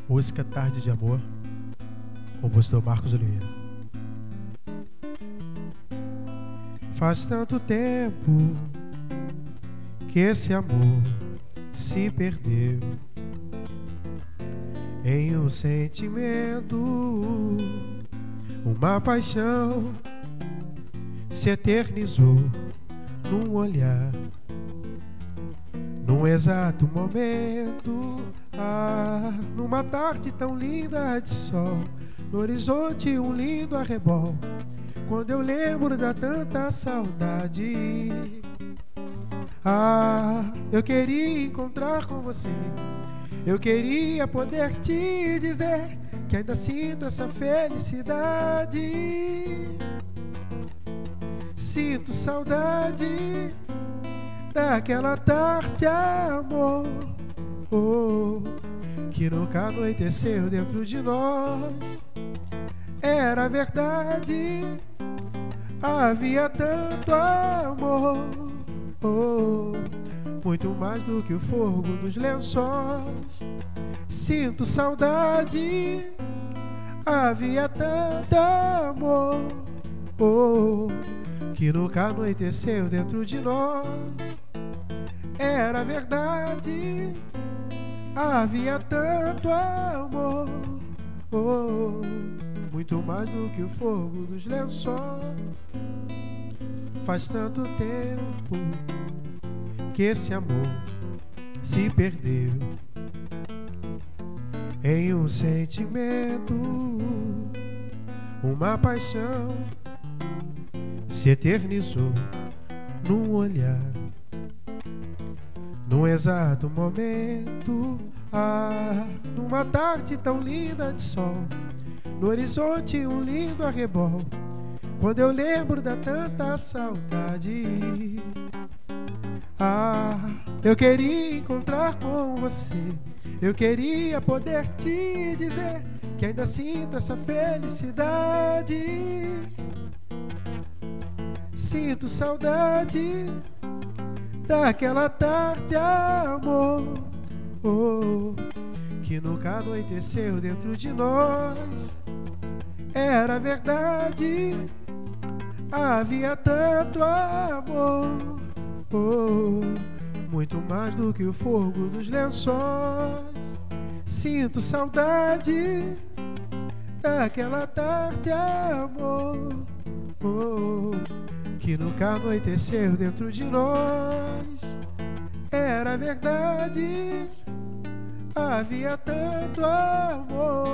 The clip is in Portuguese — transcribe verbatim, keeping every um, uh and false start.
Música Tarde de Amor, compositor Marcos Oliveira. Faz tanto tempo que esse amor se perdeu em um sentimento, uma paixão se eternizou num olhar, num exato momento. Ah, numa tarde tão linda de sol, no horizonte um lindo arrebol. Quando eu lembro da tanta saudade, ah, eu queria encontrar com você. Eu queria poder te dizer que ainda sinto essa felicidade. Sinto saudade daquela tarde, amor, oh, que nunca anoiteceu dentro de nós. Era verdade, havia tanto amor, oh, muito mais do que o fogo dos lençóis. Sinto saudade, havia tanto amor, oh, que nunca anoiteceu dentro de nós. Era verdade, havia tanto amor, oh, muito mais do que o fogo dos lençóis. Faz tanto tempo que esse amor se perdeu em um sentimento, uma paixão se eternizou num olhar, num exato momento. Ah, numa tarde tão linda de sol, no horizonte um lindo arrebol. Quando eu lembro da tanta saudade, ah, eu queria encontrar com você. Eu queria poder te dizer que ainda sinto essa felicidade. Sinto saudade daquela tarde, amor, oh, que nunca anoiteceu dentro de nós. Era verdade, havia tanto amor, oh, muito mais do que o fogo dos lençóis. Sinto saudade daquela tarde, amor, oh, que nunca anoiteceu dentro de nós. Era verdade, havia tanto amor,